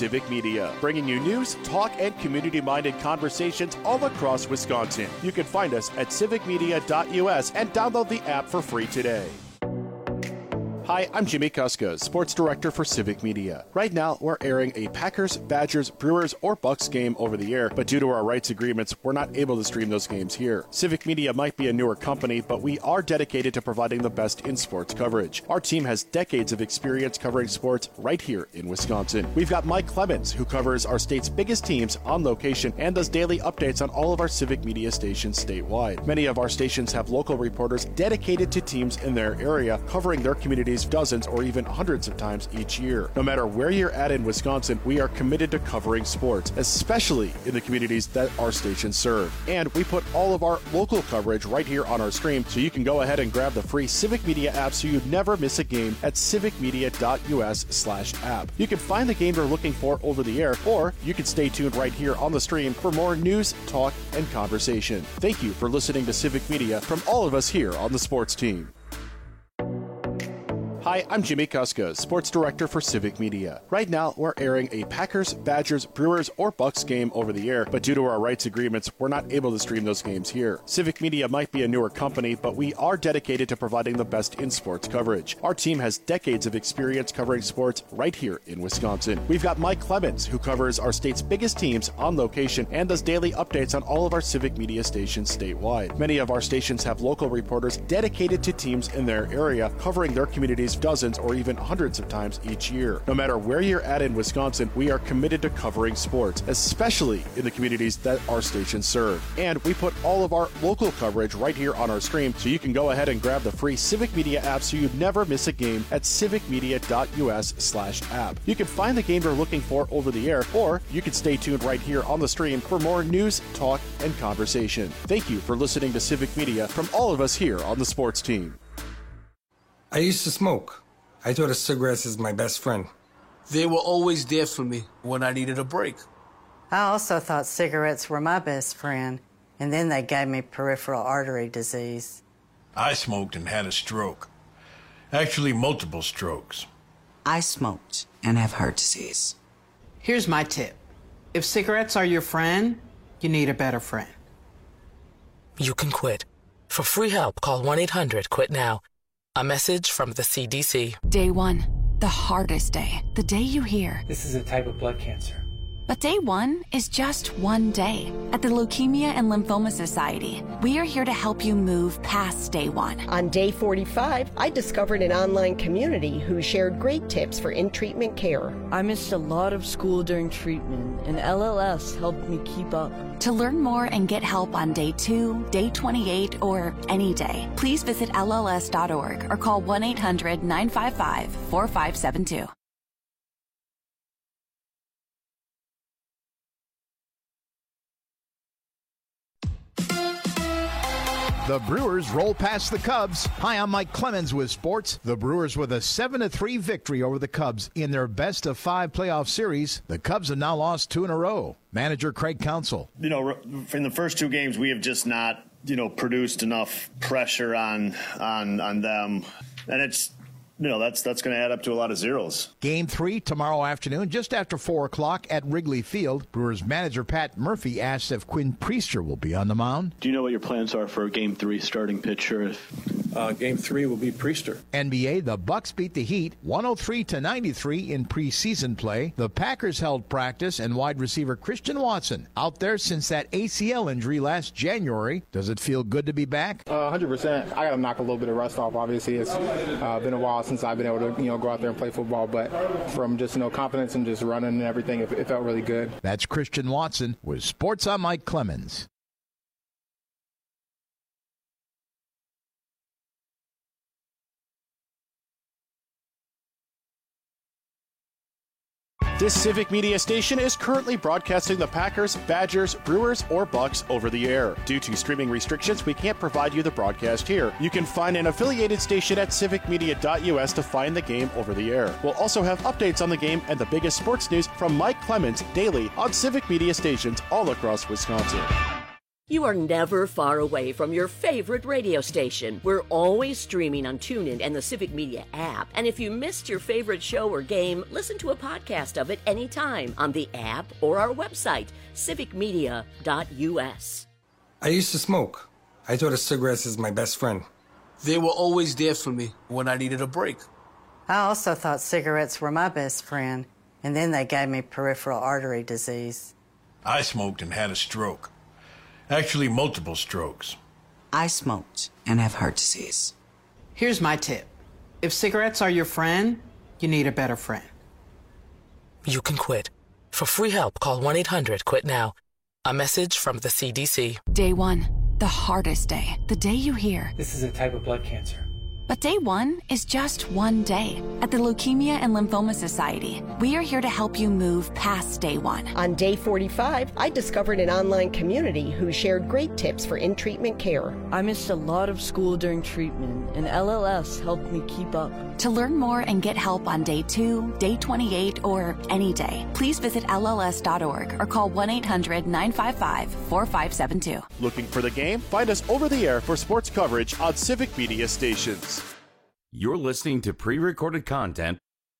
Civic Media, bringing you news, talk, and community-minded conversations all across Wisconsin. You can find us at civicmedia.us and download the app for free today. Hi, I'm Jimmy Kuska, Sports Director for Civic Media. Right now, we're airing a Packers, Badgers, Brewers, or Bucks game over the air, but due to our rights agreements, we're not able to stream those games here. Civic Media might be a newer company, but we are dedicated to providing the best in sports coverage. Our team has decades of experience covering sports right here in Wisconsin. We've got Mike Clemens, who covers our state's biggest teams on location and does daily updates on all of our Civic Media stations statewide. Many of our stations have local reporters dedicated to teams in their area, covering their communities dozens or even hundreds of times each year. No matter where you're at in Wisconsin, we are committed to covering sports, especially in the communities that our stations serve. And we put all of our local coverage right here on our stream, so you can go ahead and grab the free Civic Media app so you never miss a game at civicmedia.us/app. You can find the game you're looking for over the air, or you can stay tuned right here on the stream for more news, talk, and conversation. Thank you for listening to Civic Media from all of us here on the sports team. Hi, I'm Jimmy Kuska, Sports Director for Civic Media. Right now, we're airing a Packers, Badgers, Brewers, or Bucks game over the air, but due to our rights agreements, we're not able to stream those games here. Civic Media might be a newer company, but we are dedicated to providing the best in sports coverage. Our team has decades of experience covering sports right here in Wisconsin. We've got Mike Clemens, who covers our state's biggest teams on location and does daily updates on all of our Civic Media stations statewide. Many of our stations have local reporters dedicated to teams in their area, covering their communities dozens or even hundreds of times each year. No matter where you're at in Wisconsin, we are committed to covering sports, especially in the communities that our stations serve. And we put all of our local coverage right here on our stream, so you can go ahead and grab the free Civic Media app so you never miss a game at civicmedia.us/app. You can find the game you're looking for over the air, or you can stay tuned right here on the stream for more news, talk, and conversation. Thank you for listening to Civic Media from all of us here on the sports team. I used to smoke. I thought of cigarettes as my best friend. They were always there for me when I needed a break. I also thought cigarettes were my best friend, and then they gave me peripheral artery disease. I smoked and had a stroke. Actually, multiple strokes. I smoked and have heart disease. Here's my tip. If cigarettes are your friend, you need a better friend. You can quit. For free help, call 1-800-QUIT-NOW. A message from the CDC. Day one, the hardest day. The day you hear, this is a type of blood cancer. But day one is just one day. At the Leukemia and Lymphoma Society, we are here to help you move past day one. On day 45, I discovered an online community who shared great tips for in-treatment care. I missed a lot of school during treatment, and LLS helped me keep up. To learn more and get help on day 2, day 28, or any day, please visit LLS.org or call 1-800-955-4572. The Brewers roll past the Cubs. Hi, I'm Mike Clemens with sports. The Brewers with a 7-3 victory over the Cubs in their best-of-5 playoff series. The Cubs have now lost 2 in a row. Manager Craig Counsell. In the first 2 games, we have just not, produced enough pressure on them. And it's, that's going to add up to a lot of zeros. Game 3 tomorrow afternoon, just after 4 o'clock at Wrigley Field. Brewers manager Pat Murphy asks if Quinn Priester will be on the mound. Do you know what your plans are for Game 3 starting pitcher? Game 3 will be Priester. NBA, the Bucks beat the Heat 103-93 in preseason play. The Packers held practice, and wide receiver Christian Watson out there since that ACL injury last January. Does it feel good to be back? 100%. I got to knock a little bit of rust off. Obviously, it's been a while since I've been able to, go out there and play football. But from just, confidence and just running and everything, it felt really good. That's Christian Watson with Sports on Mike Clemens. This Civic Media station is currently broadcasting the Packers, Badgers, Brewers, or Bucks over the air. Due to streaming restrictions, we can't provide you the broadcast here. You can find an affiliated station at civicmedia.us to find the game over the air. We'll also have updates on the game and the biggest sports news from Mike Clemens daily on Civic Media stations all across Wisconsin. You are never far away from your favorite radio station. We're always streaming on TuneIn and the Civic Media app. And if you missed your favorite show or game, listen to a podcast of it anytime on the app or our website, civicmedia.us. I used to smoke. I thought of cigarettes as my best friend. They were always there for me when I needed a break. I also thought cigarettes were my best friend, and then they gave me peripheral artery disease. I smoked and had a stroke. Actually, multiple strokes. I smoked and have heart disease. Here's my tip. If cigarettes are your friend, you need a better friend. You can quit. For free help, call 1-800-QUIT-NOW. A message from the CDC. Day 1, the hardest day. The day you hear, This is a type of blood cancer. But day 1 is just one day. At the Leukemia and Lymphoma Society, we are here to help you move past day 1. On day 45, I discovered an online community who shared great tips for in-treatment care. I missed a lot of school during treatment, and LLS helped me keep up. To learn more and get help on day 2, day 28, or any day, please visit LLS.org or call 1-800-955-4572. Looking for the game? Find us over the air for sports coverage on Civic Media stations. You're listening to pre-recorded content.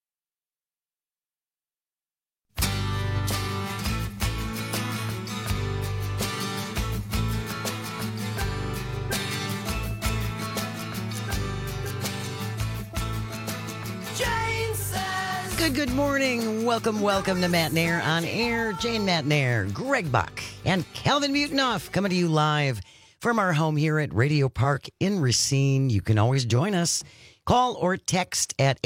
Good morning. Welcome to Matt Nair on air. Jane Matt Nair, Greg Buck, and Calvin Mutinoff coming to you live from our home here at Radio Park in Racine. You can always join us. Call or text at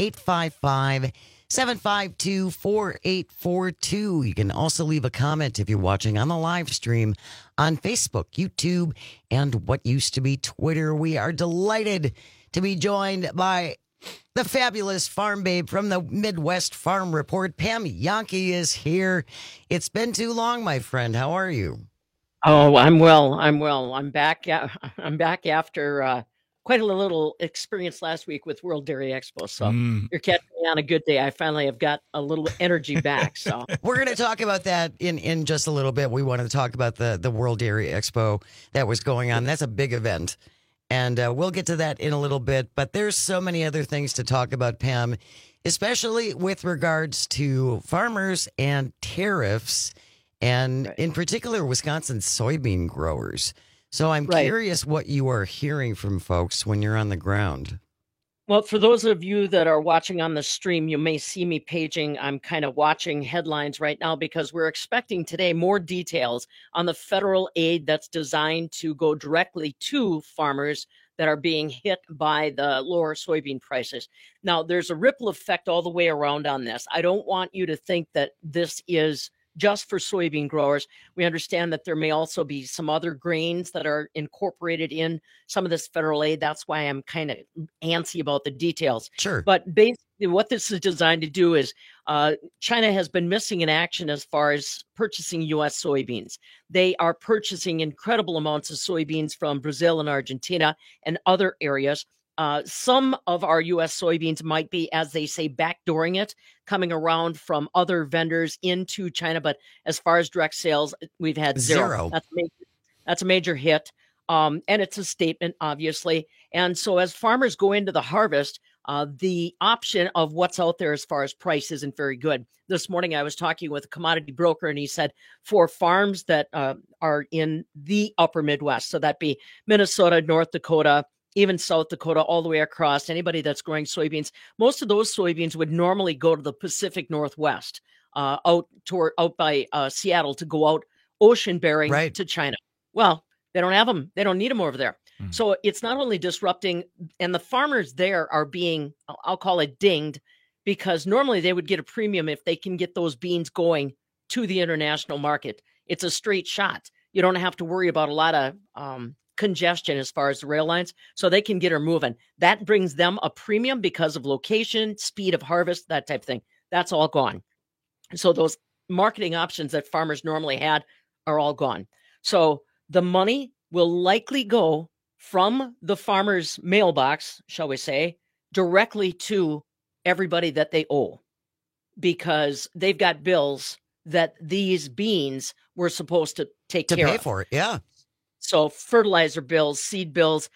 855-752-4842. You can also leave a comment if you're watching on the live stream on Facebook, YouTube, and what used to be Twitter. We are delighted to be joined by the fabulous farm babe from the Midwest Farm Report. Pam Jahnke is here. It's been too long, my friend. How are you? Oh, I'm well. I'm back after quite a little experience last week with World Dairy Expo. So you're catching me on a good day. I finally have got a little energy back. So we're going to talk about that in just a little bit. We wanted to talk about the World Dairy Expo that was going on. That's a big event. And we'll get to that in a little bit. But there's so many other things to talk about, Pam, especially with regards to farmers and tariffs, and in particular, Wisconsin soybean growers. So I'm curious what you are hearing from folks when you're on the ground. Well, for those of you that are watching on the stream, you may see me paging. I'm kind of watching headlines right now because we're expecting today more details on the federal aid that's designed to go directly to farmers that are being hit by the lower soybean prices. Now, there's a ripple effect all the way around on this. I don't want you to think that this is just for soybean growers. We understand that there may also be some other grains that are incorporated in some of this federal aid. That's why I'm kind of antsy about the details. Sure. But basically what this is designed to do is China has been missing in action as far as purchasing U.S. soybeans. They are purchasing incredible amounts of soybeans from Brazil and Argentina and other areas. Some of our U.S. soybeans might be, as they say, backdooring it, coming around from other vendors into China. But as far as direct sales, we've had zero. That's a major hit. And it's a statement, obviously. And so as farmers go into the harvest, the option of what's out there as far as price isn't very good. This morning, I was talking with a commodity broker, and he said for farms that are in the upper Midwest, so that'd be Minnesota, North Dakota, even South Dakota, all the way across, anybody that's growing soybeans, most of those soybeans would normally go to the Pacific Northwest, out by Seattle, to go out ocean bearing to China. Well, they don't have them. They don't need them over there. So it's not only disrupting, and the farmers there are being, I'll call it dinged, because normally they would get a premium if they can get those beans going to the international market. It's a straight shot. You don't have to worry about a lot of congestion as far as the rail lines, so they can get her moving. That brings them a premium because of location, speed of harvest, that type of thing. That's all gone. So those marketing options that farmers normally had are all gone. So the money will likely go from the farmer's mailbox, shall we say, directly to everybody that they owe, because they've got bills that these beans were supposed to take care of. To pay for it, yeah. So fertilizer bills, seed bills,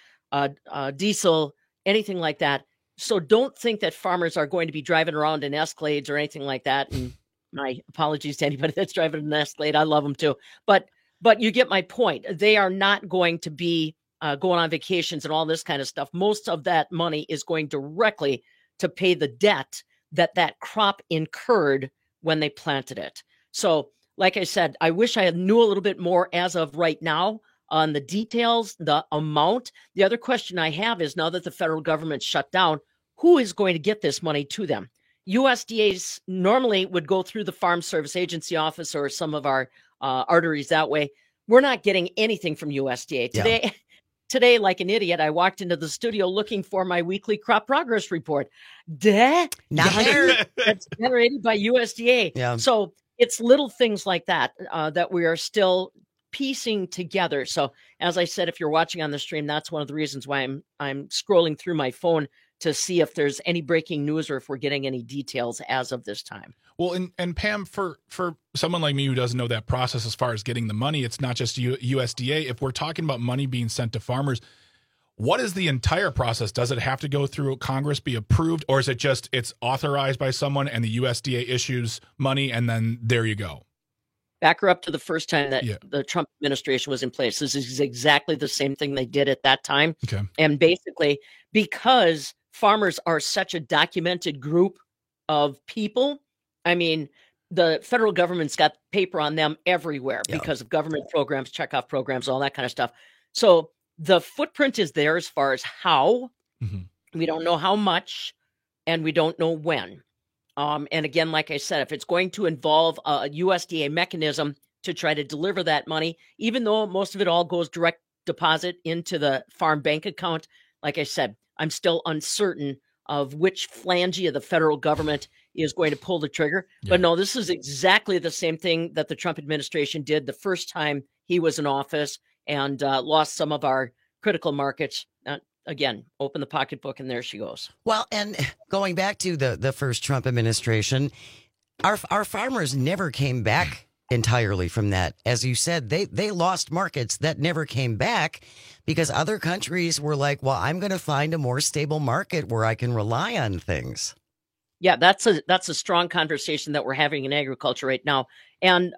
diesel, anything like that. So don't think that farmers are going to be driving around in Escalades or anything like that. And my apologies to anybody that's driving an Escalade. I love them too. But you get my point. They are not going to be going on vacations and all this kind of stuff. Most of that money is going directly to pay the debt that crop incurred when they planted it. So, like I said, I wish I knew a little bit more as of right now on the details, the amount. The other question I have is, now that the federal government shut down, who is going to get this money to them? USDA's normally would go through the Farm Service Agency office or some of our arteries that way. We're not getting anything from USDA today. Yeah. Today, like an idiot, I walked into the studio looking for my weekly crop progress report. Not there. That's generated by USDA. Yeah. So it's little things like that that we are still piecing together. So as I said, if you're watching on the stream, that's one of the reasons why I'm scrolling through my phone to see if there's any breaking news or if we're getting any details as of this time. Well, and Pam, for someone like me who doesn't know that process as far as getting the money, it's not just USDA. If we're talking about money being sent to farmers, what is the entire process? Does it have to go through Congress, be approved, or is it just it's authorized by someone and the USDA issues money and then there you go? Back her up to the first time that the Trump administration was in place. This is exactly the same thing they did at that time. Okay. And basically, because farmers are such a documented group of people, I mean, the federal government's got paper on them everywhere because of government programs, checkoff programs, all that kind of stuff. So the footprint is there as far as how. We don't know how much, and we don't know when. And again, like I said, if it's going to involve a USDA mechanism to try to deliver that money, even though most of it all goes direct deposit into the farm bank account, like I said, I'm still uncertain of which phalange of the federal government is going to pull the trigger. Yeah. But no, this is exactly the same thing that the Trump administration did the first time he was in office and lost some of our critical markets. Again, open the pocketbook and there she goes. Well, and going back to the first Trump administration, our farmers never came back entirely from that. As you said, they lost markets that never came back because other countries were like, well, I'm going to find a more stable market where I can rely on things. Yeah, that's a strong conversation that we're having in agriculture right now. And,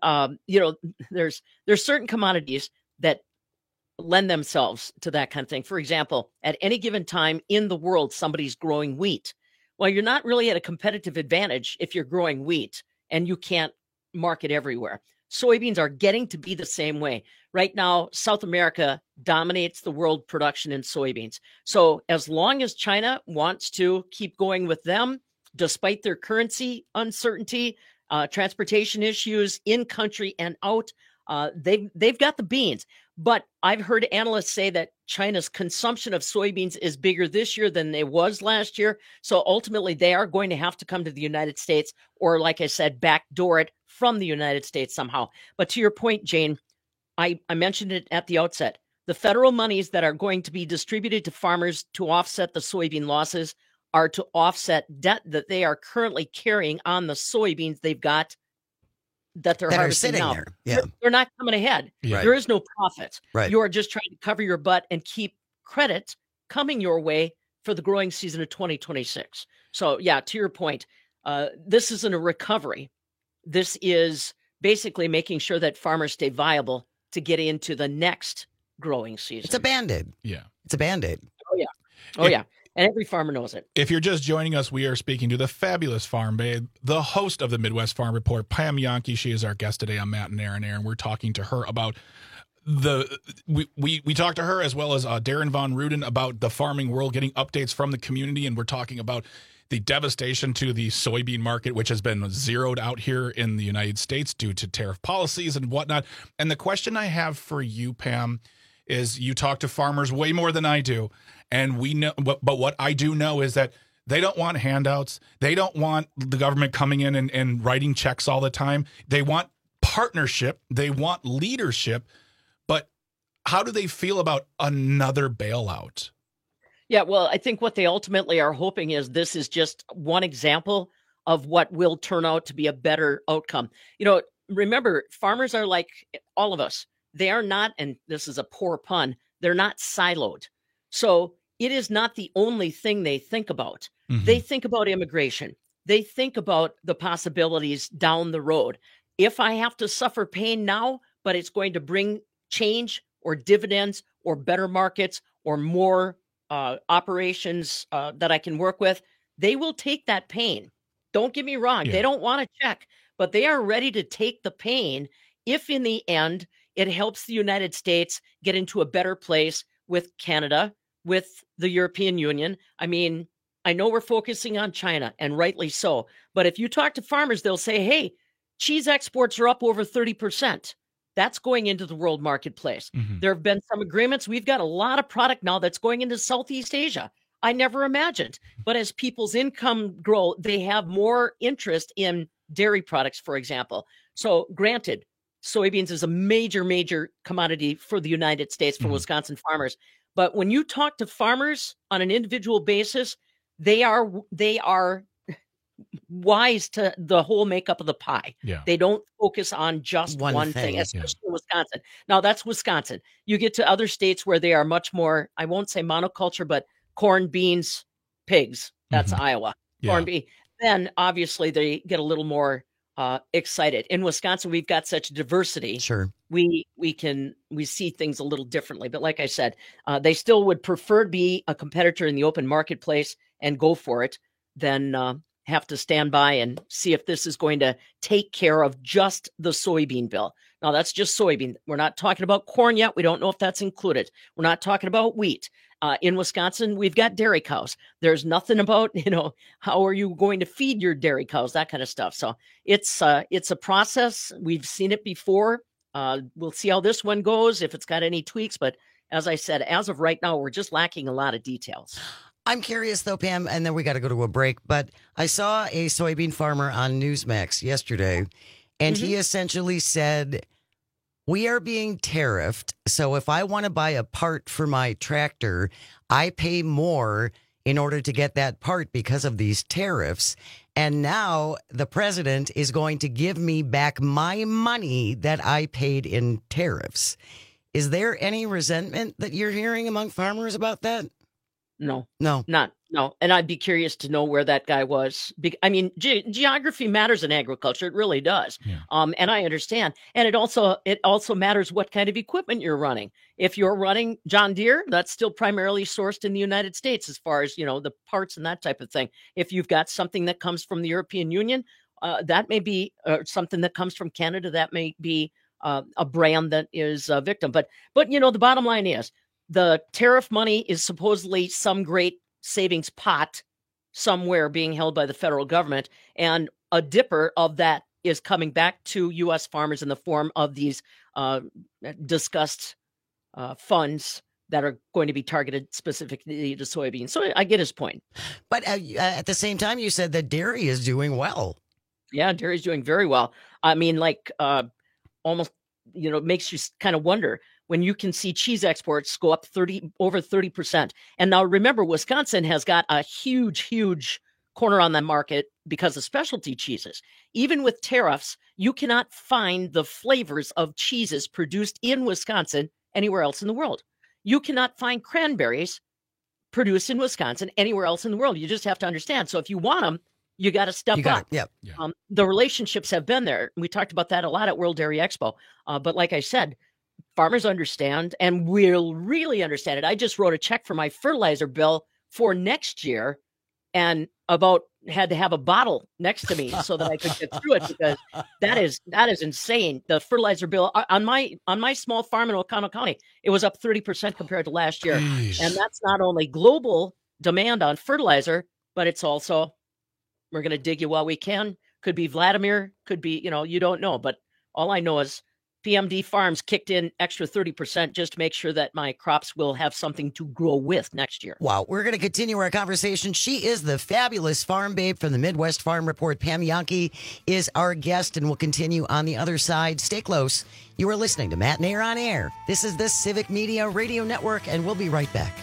there's certain commodities that lend themselves to that kind of thing. For example, at any given time in the world, somebody's growing wheat. Well, you're not really at a competitive advantage if you're growing wheat and you can't market everywhere. Soybeans are getting to be the same way. Right now, South America dominates the world production in soybeans. So as long as China wants to keep going with them, despite their currency uncertainty, transportation issues in country and out, they've got the beans. But I've heard analysts say that China's consumption of soybeans is bigger this year than it was last year. So ultimately, they are going to have to come to the United States or, like I said, backdoor it from the United States somehow. But to your point, Jane, I mentioned it at the outset. The federal monies that are going to be distributed to farmers to offset the soybean losses are to offset debt that they are currently carrying on the soybeans they've got that they're harvesting now. There. Yeah. They're not coming ahead. Right. There is no profit. Right. You are just trying to cover your butt and keep credit coming your way for the growing season of 2026. So yeah, to your point, this isn't a recovery. This is basically making sure that farmers stay viable to get into the next growing season. It's a Band-Aid. Yeah. It's a Band-Aid. Oh yeah. Oh yeah. And every farmer knows it. If you're just joining us, we are speaking to the fabulous Farm Babe, the host of the Midwest Farm Report, Pam Jahnke. She is our guest today on Matt and Aaron. We're talking to her about we talked to her as well as Darren Von Ruden about the farming world, getting updates from the community, and we're talking about the devastation to the soybean market, which has been zeroed out here in the United States due to tariff policies and whatnot. And the question I have for you, Pam, is you talk to farmers way more than I do. And we know, but what I do know is that they don't want handouts. They don't want the government coming in and writing checks all the time. They want partnership. They want leadership. But how do they feel about another bailout? Yeah, well, I think what they ultimately are hoping is this is just one example of what will turn out to be a better outcome. You know, remember, farmers are like all of us. they are not, and this is a poor pun, they're not siloed. So it is not the only thing they think about. They think about immigration. They think about the possibilities down the road. If I have to suffer pain now, but it's going to bring change or dividends or better markets or more operations that I can work with, they will take that pain. Don't get me wrong. They don't want to check, but they are ready to take the pain if in the end it helps the United States get into a better place with Canada, with the European Union. I mean, I know we're focusing on China, and rightly so. But if you talk to farmers, they'll say, hey, cheese exports are up over 30%. That's going into the world marketplace. There have been some agreements. We've got a lot of product now that's going into Southeast Asia. I never imagined. But as people's income grow, they have more interest in dairy products, for example. So granted, soybeans is a major, major commodity for the United States, for Wisconsin farmers. But when you talk to farmers on an individual basis, they are wise to the whole makeup of the pie. They don't focus on just one thing, especially in Wisconsin. Now, that's Wisconsin. You get to other states where they are much more, I won't say monoculture, but corn, beans, pigs. That's Iowa. Corn, bean. Then, obviously, they get a little more excited. In Wisconsin, we've got such diversity. Sure. We see things a little differently. But like I said, they still would prefer to be a competitor in the open marketplace and go for it than have to stand by and see if this is going to take care of just the soybean bill. Now, that's just soybean. We're not talking about corn yet. We don't know if that's included. We're not talking about wheat. In Wisconsin, we've got dairy cows. There's nothing about, how are you going to feed your dairy cows, that kind of stuff. So it's a process. We've seen it before. We'll see how this one goes, if it's got any tweaks. But as I said, as of right now, we're just lacking a lot of details. I'm curious, though, Pam, and then we got to go to a break, but I saw a soybean farmer on Newsmax yesterday, and he essentially said, we are being tariffed, so if I want to buy a part for my tractor, I pay more in order to get that part because of these tariffs, and now the president is going to give me back my money that I paid in tariffs. Is there any resentment that you're hearing among farmers about that? No. No. And I'd be curious to know where that guy was. I mean, geography matters in agriculture. It really does. And I understand. And it also matters what kind of equipment you're running. If you're running John Deere, that's still primarily sourced in the United States as far as, the parts and that type of thing. If you've got something that comes from the European Union, that may be something that comes from Canada. That may be a brand that is a victim. But the bottom line is, the tariff money is supposedly some great savings pot somewhere being held by the federal government, and a dipper of that is coming back to U.S. farmers in the form of these discussed funds that are going to be targeted specifically to soybeans. So I get his point. But at the same time, you said that dairy is doing well. Yeah, dairy is doing very well. I mean, almost, makes you kind of wonder when you can see cheese exports go up over 30%. And now remember, Wisconsin has got a huge, huge corner on the market because of specialty cheeses. Even with tariffs, you cannot find the flavors of cheeses produced in Wisconsin anywhere else in the world. You cannot find cranberries produced in Wisconsin anywhere else in the world. You just have to understand. So if you want them, you got to step up. The relationships have been there. We talked about that a lot at World Dairy Expo. But like I said, farmers understand and will really understand it. I just wrote a check for my fertilizer bill for next year and had to have a bottle next to me so that I could get through it, because that is insane. The fertilizer bill on my small farm in Oconto County, it was up 30% compared to last year. And that's not only global demand on fertilizer, but it's also, we're going to dig you while we can. Could be Vladimir, could be, you don't know. But all I know is PMD Farms kicked in extra 30% just to make sure that my crops will have something to grow with next year. Wow. We're going to continue our conversation. She is the fabulous farm babe from the Midwest Farm Report. Pam Jahnke is our guest, and we'll continue on the other side. Stay close. You are listening to Matt Nair on Air. This is the Civic Media Radio Network, and we'll be right back.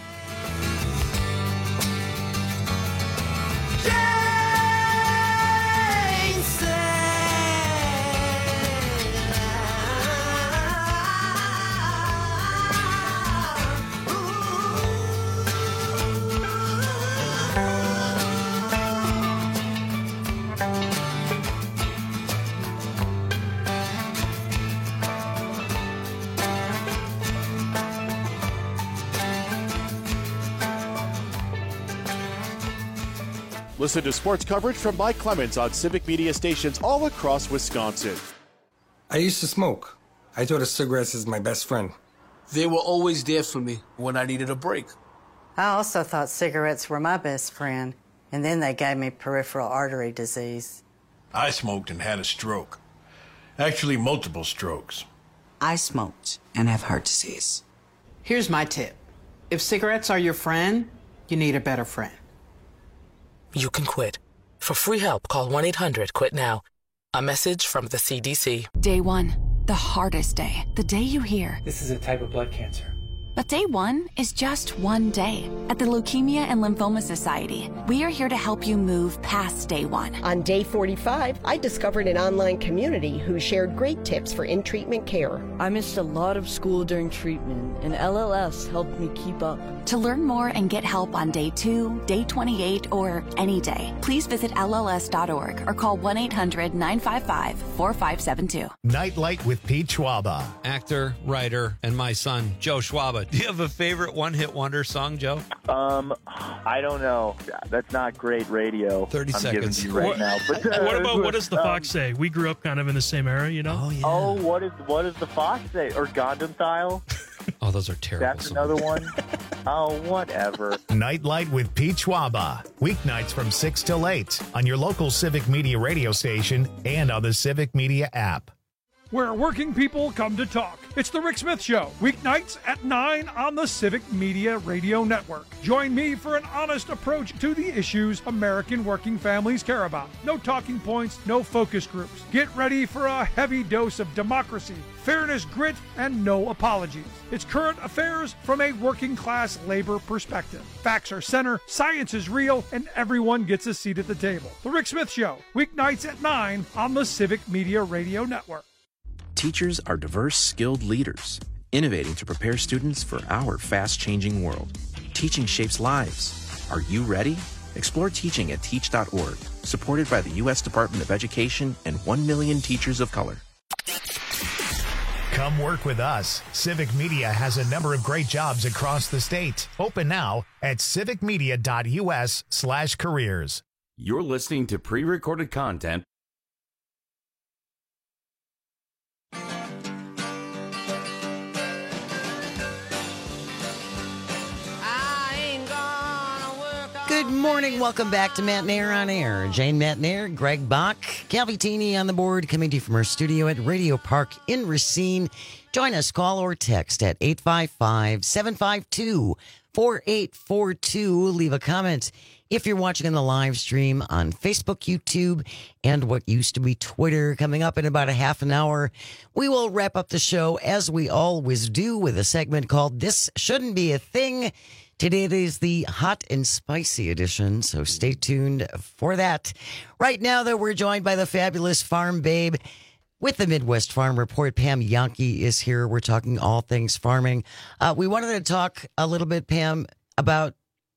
Listen to sports coverage from Mike Clemens on Civic Media stations all across Wisconsin. I used to smoke. I thought of cigarettes as my best friend. They were always there for me when I needed a break. I also thought cigarettes were my best friend, and then they gave me peripheral artery disease. I smoked and had a stroke. Actually, multiple strokes. I smoked and have heart disease. Here's my tip. If cigarettes are your friend, you need a better friend. You can quit. For free help, call 1-800-QUIT-NOW. A message from the CDC. Day 1, the hardest day. The day you hear, "This is a type of blood cancer." But day 1 is just one day. At the Leukemia and Lymphoma Society, we are here to help you move past day 1. On day 45, I discovered an online community who shared great tips for in-treatment care. I missed a lot of school during treatment, and LLS helped me keep up. To learn more and get help on day 2, day 28, or any day, please visit LLS.org or call 1-800-955-4572. Nightlight with Pete Schwaba. Actor, writer, and my son, Joe Schwaba. Do you have a favorite one-hit wonder song, Joe? I don't know. That's not great radio. 30 seconds. Giving you right now. But, what does the Fox say? We grew up kind of in the same era, you know? Oh, yeah. Oh, what does the Fox say? Or Gundam Style? Oh, those are terrible. That's another one. Oh, whatever. Nightlight with Pete Schwaba. Weeknights from 6 till 8 on your local Civic Media radio station and on the Civic Media app. Where working people come to talk. It's the Rick Smith Show, weeknights at 9 on the Civic Media Radio Network. Join me for an honest approach to the issues American working families care about. No talking points, no focus groups. Get ready for a heavy dose of democracy, fairness, grit, and no apologies. It's current affairs from a working class labor perspective. Facts are center, science is real, and everyone gets a seat at the table. The Rick Smith Show, weeknights at 9 on the Civic Media Radio Network. Teachers are diverse, skilled leaders, innovating to prepare students for our fast-changing world. Teaching shapes lives. Are you ready? Explore teaching at teach.org, supported by the U.S. Department of Education and 1 million teachers of color. Come work with us. Civic Media has a number of great jobs across the state. Open now at civicmedia.us/careers. You're listening to pre-recorded content. Good morning. Welcome back to Matt Nair on Air. Jane Matt Nair, Greg Bach, Calvitini on the board, coming to you from our studio at Radio Park in Racine. Join us, call or text at 855-752-4842. Leave a comment if you're watching on the live stream on Facebook, YouTube, and what used to be Twitter. Coming up in about a half an hour, we will wrap up the show as we always do with a segment called This Shouldn't Be a Thing. Today it is the hot and spicy edition, so stay tuned for that. Right now, though, we're joined by the fabulous Farm Babe with the Midwest Farm Report. Pam Jahnke is here. We're talking all things farming. We wanted to talk a little bit, Pam, about,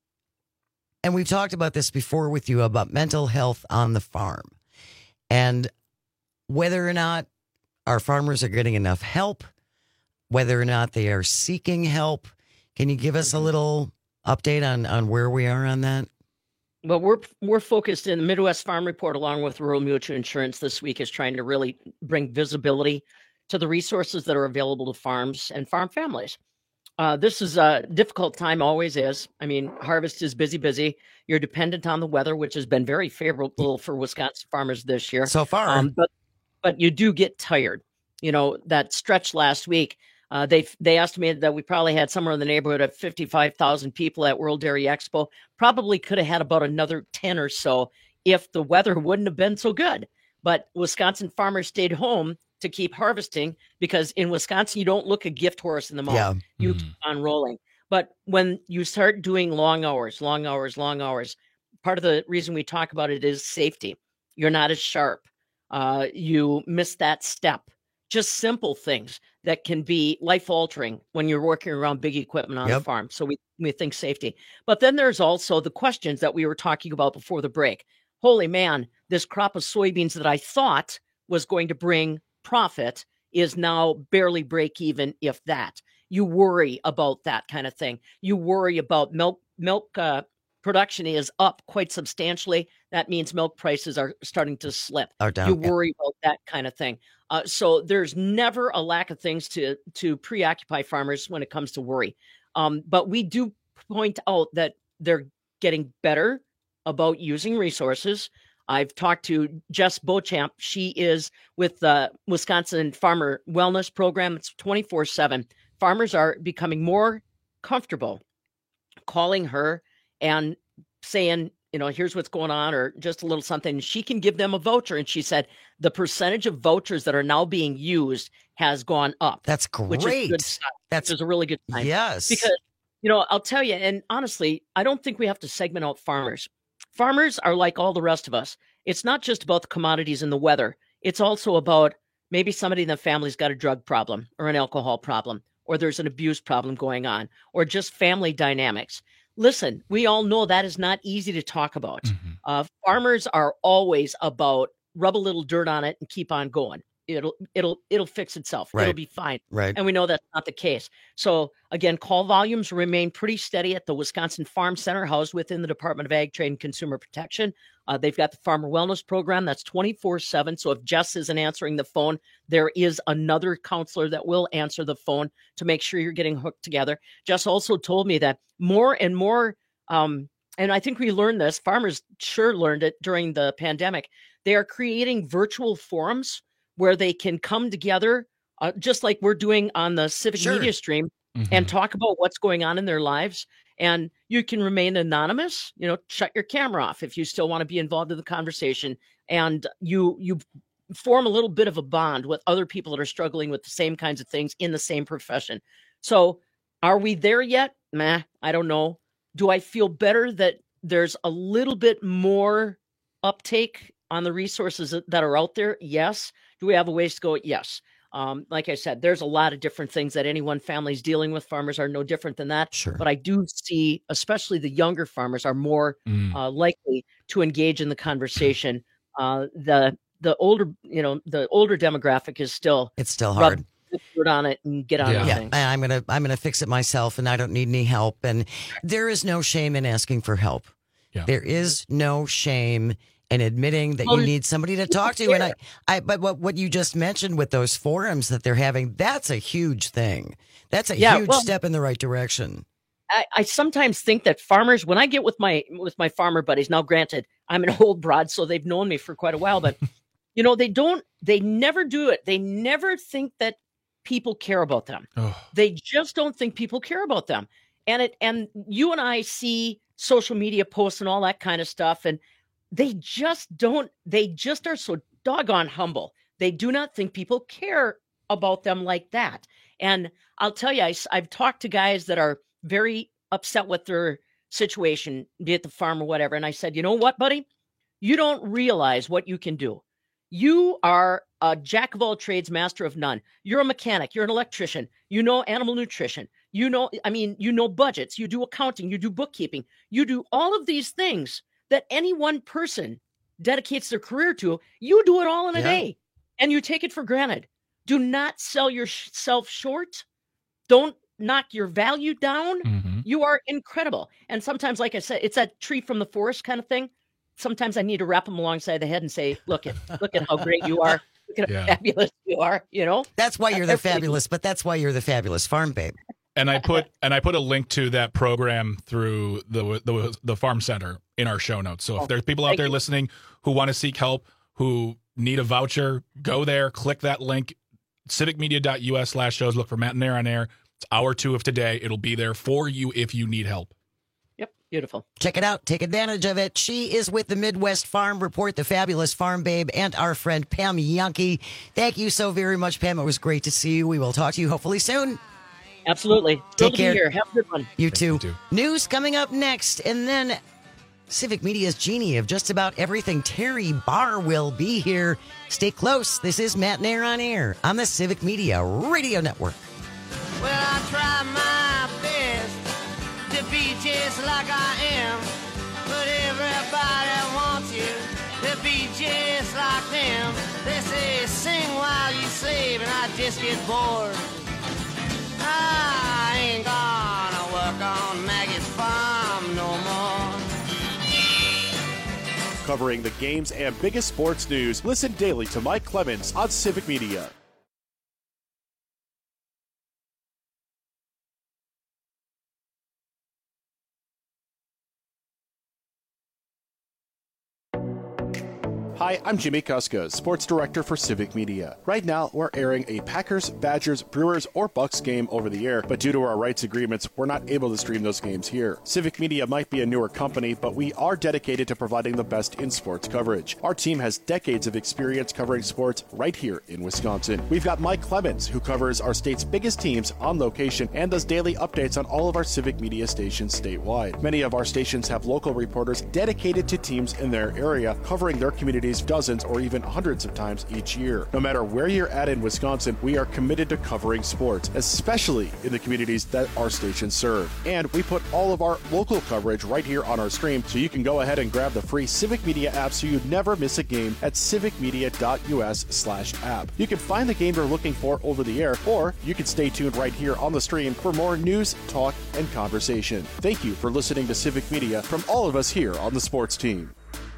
and we've talked about this before with you, about mental health on the farm and whether or not our farmers are getting enough help, whether or not they are seeking help. Can you give us a little update on where we are on that? Well, we're focused in the Midwest Farm Report, along with Rural Mutual Insurance this week, is trying to really bring visibility to the resources that are available to farms and farm families. This is a difficult time, always is. I mean, harvest is busy. You're dependent on the weather, which has been very favorable for Wisconsin farmers this year. So far. But you do get tired. You know, that stretch last week, they estimated that we probably had somewhere in the neighborhood of 55,000 people at World Dairy Expo. Probably could have had about another 10 or so if the weather wouldn't have been so good. But Wisconsin farmers stayed home to keep harvesting, because in Wisconsin, you don't look a gift horse in the mouth. Yeah. You keep on rolling. But when you start doing long hours, part of the reason we talk about it is safety. You're not as sharp. You miss that step. Just simple things that can be life-altering when you're working around big equipment on the farm. So we think safety. But then there's also the questions that we were talking about before the break. Holy man, this crop of soybeans that I thought was going to bring profit is now barely break even, if that. You worry about that kind of thing. You worry about milk production is up quite substantially, that means milk prices are starting to slip. Are down, You worry about that kind of thing. So there's never a lack of things to preoccupy farmers when it comes to worry. But we do point out that they're getting better about using resources. I've talked to Jess Beauchamp. She is with the Wisconsin Farmer Wellness Program. It's 24/7. Farmers are becoming more comfortable calling her and saying, here's what's going on, or just a little something. She can give them a voucher. And she said the percentage of vouchers that are now being used has gone up. That's great. Which is good sign. That's a really good sign. Yes. Because, I'll tell you, and honestly, I don't think we have to segment out farmers. Farmers are like all the rest of us. It's not just about the commodities and the weather. It's also about maybe somebody in the family's got a drug problem or an alcohol problem, or there's an abuse problem going on, or just family dynamics. Listen, we all know that is not easy to talk about. Farmers are always about rub a little dirt on it and keep on going. It'll fix itself. Right. It'll be fine. Right. And we know that's not the case. So again, call volumes remain pretty steady at the Wisconsin Farm Center, housed within the Department of Ag, Trade, and Consumer Protection. They've got the Farmer Wellness Program that's 24/7. So if Jess isn't answering the phone, there is another counselor that will answer the phone to make sure you're getting hooked together. Jess also told me that more and more, and I think we learned this, farmers sure learned it during the pandemic, they are creating virtual forums where they can come together, just like we're doing on the Civic Media stream, and talk about what's going on in their lives. And you can remain anonymous, shut your camera off if you still want to be involved in the conversation. And you form a little bit of a bond with other people that are struggling with the same kinds of things in the same profession. So are we there yet? I don't know. Do I feel better that there's a little bit more uptake on the resources that are out there? Yes. Do we have a ways to go? Yes. Like I said, there's a lot of different things that any one family is dealing with. Farmers are no different than that. Sure. But I do see, especially the younger farmers, are more likely to engage in the conversation. The older, the older demographic is still hard. Put on it and get on with things. I'm gonna fix it myself, and I don't need any help. And there is no shame in asking for help. Yeah. There is no shame in admitting that you need somebody to talk to. And but what you just mentioned with those forums that they're having, that's a huge thing. That's a huge step in the right direction. I sometimes think that farmers, when I get with my farmer buddies, now granted, I'm an old broad, so they've known me for quite a while, but they never do it. They never think that people care about them. They just don't think people care about them. And you and I see social media posts and all that kind of stuff, and they just are so doggone humble. They do not think people care about them like that. And I'll tell you, I've talked to guys that are very upset with their situation, be it the farm or whatever. And I said, you know what, buddy? You don't realize what you can do. You are a jack of all trades, master of none. You're a mechanic. You're an electrician. You know animal nutrition. You know budgets. You do accounting. You do bookkeeping. You do all of these things that any one person dedicates their career to. You do it all in a day, and you take it for granted. Do not sell yourself short. Don't knock your value down. You are incredible. And sometimes, like I said, it's that tree from the forest kind of thing. Sometimes I need to wrap them alongside the head and say, look at how great you are. Look at how fabulous you are. That's why you're the fabulous, but that's why you're the fabulous farm babe. And I put a link to that program through the Farm Center in our show notes. So if there's people out there listening who want to seek help, who need a voucher, go there, click that link, civicmedia.us/shows. Look for Matt and Nair on air. It's hour 2 of today. It'll be there for you if you need help. Yep, beautiful. Check it out. Take advantage of it. She is with the Midwest Farm Report, the fabulous farm babe, and our friend Pam Jahnke. Thank you so very much, Pam. It was great to see you. We will talk to you hopefully soon. Absolutely. Take care. Here. Have a good one. You too. News coming up next, and then Civic Media's genie of just about everything, Terry Barr, will be here. Stay close. This is Matt Nair on air on the Civic Media Radio Network. Well, I try my best to be just like I am, but everybody wants you to be just like them. They say sing while you save, and I just get bored. I ain't gonna work on Maggie's farm no more. covering the games and biggest sports news. Listen daily to Mike Clemens on Civic Media. Hi, I'm Jimmy Kuska, Sports Director for Civic Media. Right now, we're airing a Packers, Badgers, Brewers, or Bucks game over the air, but due to our rights agreements, we're not able to stream those games here. Civic Media might be a newer company, but we are dedicated to providing the best in sports coverage. Our team has decades of experience covering sports right here in Wisconsin. We've got Mike Clemens, who covers our state's biggest teams on location and does daily updates on all of our Civic Media stations statewide. Many of our stations have local reporters dedicated to teams in their area, covering their communities dozens or even hundreds of times each year. No matter where you're at in Wisconsin, we are committed to covering sports, especially in the communities that our stations serve. And we put all of our local coverage right here on our stream, so you can go ahead and grab the free Civic Media app so you never miss a game at civicmedia.us/app. You can find the game you're looking for over the air, or you can stay tuned right here on the stream for more news, talk, and conversation. Thank you for listening to Civic Media from all of us here on the sports team.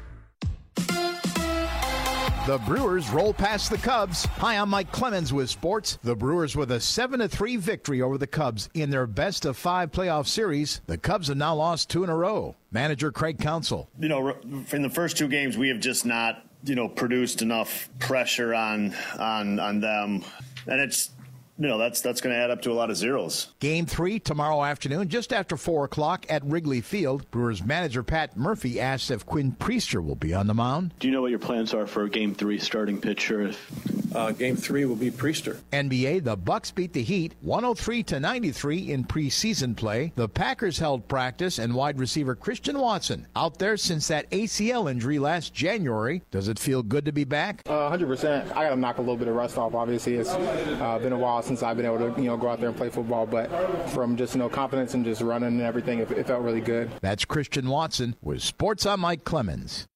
The Brewers roll past the Cubs. Hi, I'm Mike Clemens with sports. The Brewers with a 7-3 victory over the Cubs in their best-of-5 playoff series. The Cubs have now lost 2 in a row. Manager Craig Counsell. You know, in the first 2 games, we have just not, produced enough pressure on them. And it's, that's going to add up to a lot of zeros. Game 3 tomorrow afternoon, just after 4 o'clock at Wrigley Field. Brewers manager Pat Murphy asks if Quinn Priester will be on the mound. Do you know what your plans are for Game 3 starting pitcher? Game 3 will be Priester. NBA, the Bucks beat the Heat 103-93 in preseason play. The Packers held practice, and wide receiver Christian Watson out there since that ACL injury last January. Does it feel good to be back? 100%. I got to knock a little bit of rust off. Obviously, it's been a while since I've been able to, go out there and play football. But from just, confidence and just running and everything, it felt really good. That's Christian Watson with Sports. I'm Mike Clemens.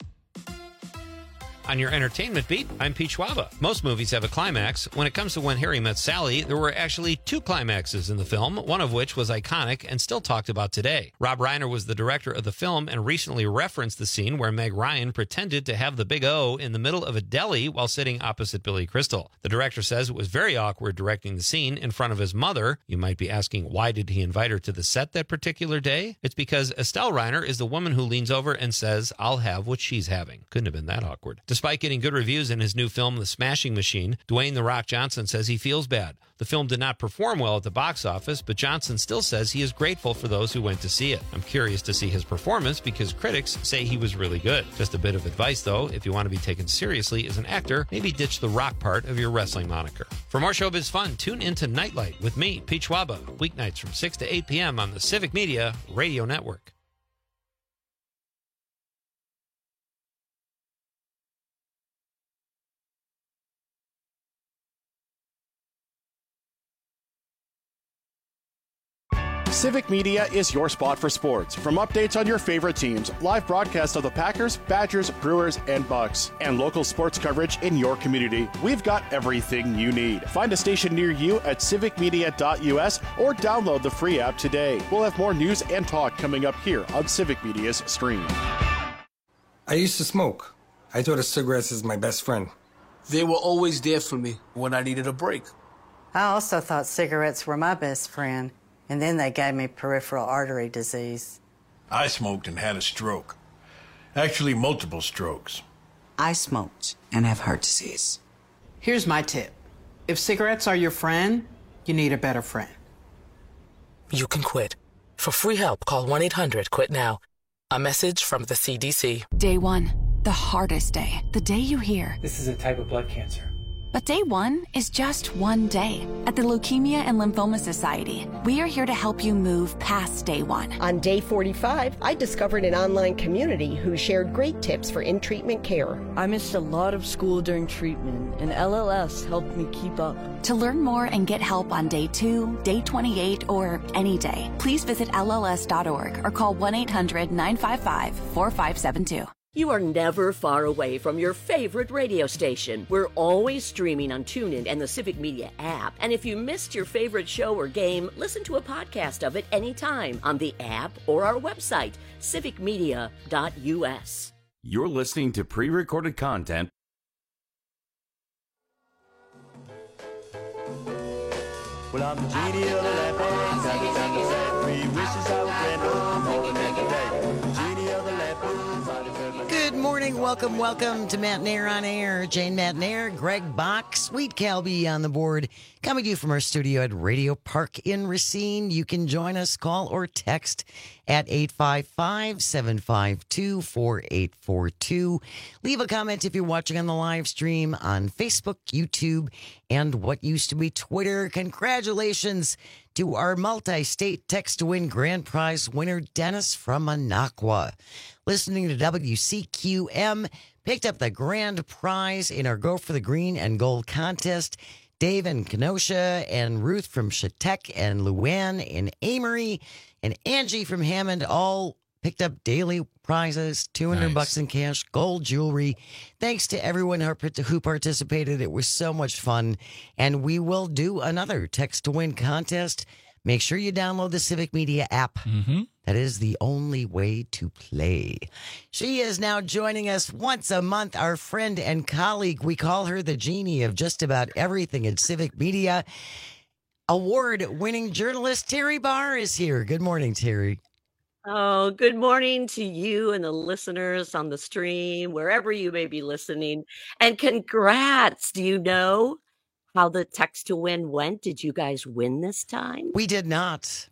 On your entertainment beat, I'm Pete Schwaba. Most movies have a climax. When it comes to When Harry Met Sally, there were actually 2 climaxes in the film, one of which was iconic and still talked about today. Rob Reiner was the director of the film and recently referenced the scene where Meg Ryan pretended to have the big O in the middle of a deli while sitting opposite Billy Crystal. The director says it was very awkward directing the scene in front of his mother. You might be asking, why did he invite her to the set that particular day? It's because Estelle Reiner is the woman who leans over and says, "I'll have what she's having." Couldn't have been that awkward. Despite getting good reviews in his new film, The Smashing Machine, Dwayne "The Rock" Johnson says he feels bad. The film did not perform well at the box office, but Johnson still says he is grateful for those who went to see it. I'm curious to see his performance because critics say he was really good. Just a bit of advice, though, if you want to be taken seriously as an actor, maybe ditch the rock part of your wrestling moniker. For more showbiz fun, tune into Nightlight with me, Pete Schwaba, weeknights from 6 to 8 p.m. on the Civic Media Radio Network. Civic Media is your spot for sports. From updates on your favorite teams, live broadcasts of the Packers, Badgers, Brewers, and Bucks, and local sports coverage in your community, we've got everything you need. Find a station near you at civicmedia.us or download the free app today. We'll have more news and talk coming up here on Civic Media's stream. I used to smoke. I thought of cigarettes as my best friend. They were always there for me when I needed a break. I also thought cigarettes were my best friend. And then they gave me peripheral artery disease. I smoked and had a stroke. Actually, multiple strokes. I smoked and have heart disease. Here's my tip. If cigarettes are your friend, you need a better friend. You can quit. For free help, call 1-800-QUIT-NOW. A message from the CDC. Day 1, the hardest day. The day you hear, This is a type of blood cancer. But day 1 is just one day. At the Leukemia and Lymphoma Society, we are here to help you move past day 1. On day 45, I discovered an online community who shared great tips for in-treatment care. I missed a lot of school during treatment, and LLS helped me keep up. To learn more and get help on day 2, day 28, or any day, please visit LLS.org or call 1-800-955-4572. You are never far away from your favorite radio station. We're always streaming on TuneIn and the Civic Media app. And if you missed your favorite show or game, listen to a podcast of it anytime on the app or our website, civicmedia.us. You're listening to pre-recorded content. Well, I'm the genie of the lamp, and got the time to say 3 wishes I would grant her, more than today. Genie of the lamp, I deserve my... Good morning. Welcome to Matt Nair on Air. Jane Matt Nair, Greg Bach, Sweet Calby on the board. Coming to you from our studio at Radio Park in Racine. You can join us, call or text at 855-752-4842. Leave a comment if you're watching on the live stream on Facebook, YouTube, and what used to be Twitter. Congratulations to our multi-state text-to-win grand prize winner, Dennis from Minocqua. Listening to WCQM, picked up the grand prize in our Go for the Green and Gold contest. Dave in Kenosha and Ruth from Chautauqua and Luann in Amory and Angie from Hammond all picked up daily prizes, $200 in cash, gold jewelry. Thanks to everyone who participated. It was so much fun. And we will do another text to win contest. Make sure you download the Civic Media app. That is the only way to play. She is now joining us once a month, our friend and colleague. We call her the genie of just about everything at Civic Media. Award-winning journalist Terry Barr is here. Good morning, Terry. Oh, good morning to you and the listeners on the stream, wherever you may be listening. And congrats. Do you know how the text to win went? Did you guys win this time? We did not.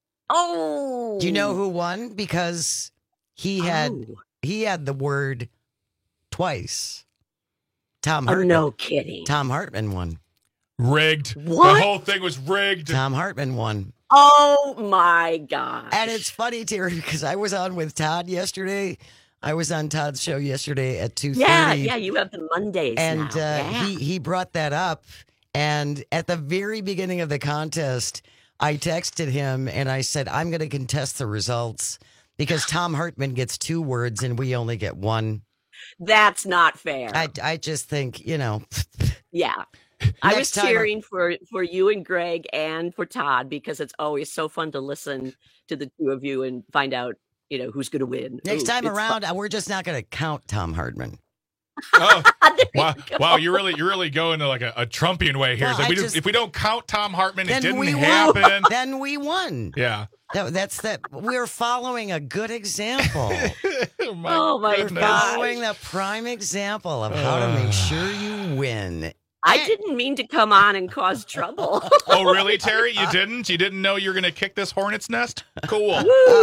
Oh. Do you know who won? Because he had the word twice. Tom Hartman. Oh, no kidding. Tom Hartman won. Rigged. What? The whole thing was rigged. Tom Hartman won. Oh, my gosh. And it's funny, Terry, because I was on with Todd yesterday. I was on Todd's show yesterday at 2:30. Yeah, you have the Mondays and now. he brought that up. And at the very beginning of the contest, I texted him and I said, I'm going to contest the results because Tom Hartman gets 2 words and we only get 1. That's not fair. I just think, Yeah. I was cheering for you and Greg and for Todd because it's always so fun to listen to the two of you and find out, who's going to win. Next time around, we're just not going to count Tom Hartman. Oh, wow! You're really going to like a Trumpian way here. Well, So if we don't count Tom Hartman, it didn't we happen. Then we won. Yeah. We're following a good example. Oh my We're gosh. following the prime example of how to make sure you win. I didn't mean to come on and cause trouble. Oh, really, Terry? You didn't? You didn't know you were going to kick this hornet's nest? Cool.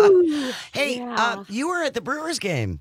You were at the Brewers game.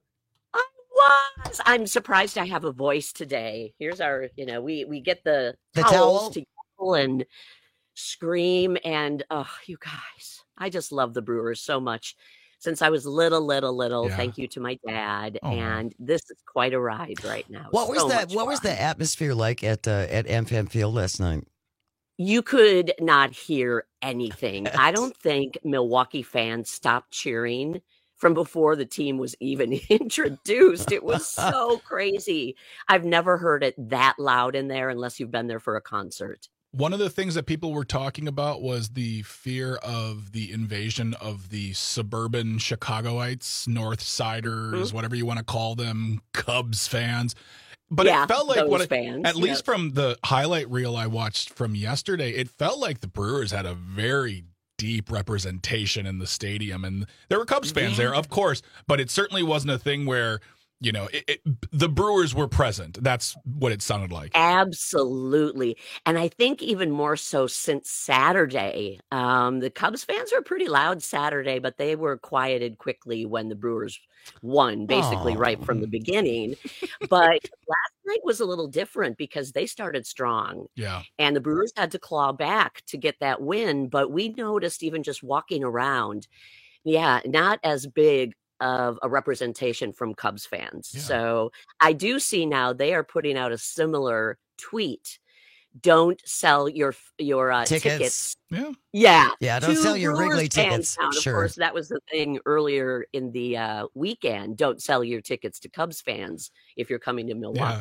I'm surprised I have a voice today. Here's our, we get the towel towels to yell and scream. And, you guys, I just love the Brewers so much. Since I was little, Yeah. thank you to my dad. Oh. And this is quite a ride right now. What was the atmosphere like at MFM Field last night? You could not hear anything. I don't think Milwaukee fans stopped cheering from before the team was even introduced. It was so crazy. I've never heard it that loud in there unless you've been there for a concert. One of the things that people were talking about was the fear of the invasion of the suburban Chicagoites, North Siders, whatever you want to call them, Cubs fans. But it felt like at least from the highlight reel I watched from yesterday, it felt like the Brewers had a very deep representation in the stadium. And there were Cubs fans there, of course, but it certainly wasn't a thing where, the Brewers were present. That's what it sounded like. Absolutely. And I think even more so since Saturday, the Cubs fans were pretty loud Saturday, but they were quieted quickly when the Brewers won, basically right from the beginning. But last night was a little different because they started strong. Yeah. And the Brewers had to claw back to get that win. But we noticed even just walking around, not as big of a representation from Cubs fans. Yeah. So I do see now they are putting out a similar tweet. Don't sell your tickets. Yeah. Don't sell your Wrigley tickets. Of course, that was the thing earlier in the weekend. Don't sell your tickets to Cubs fans if you're coming to Milwaukee.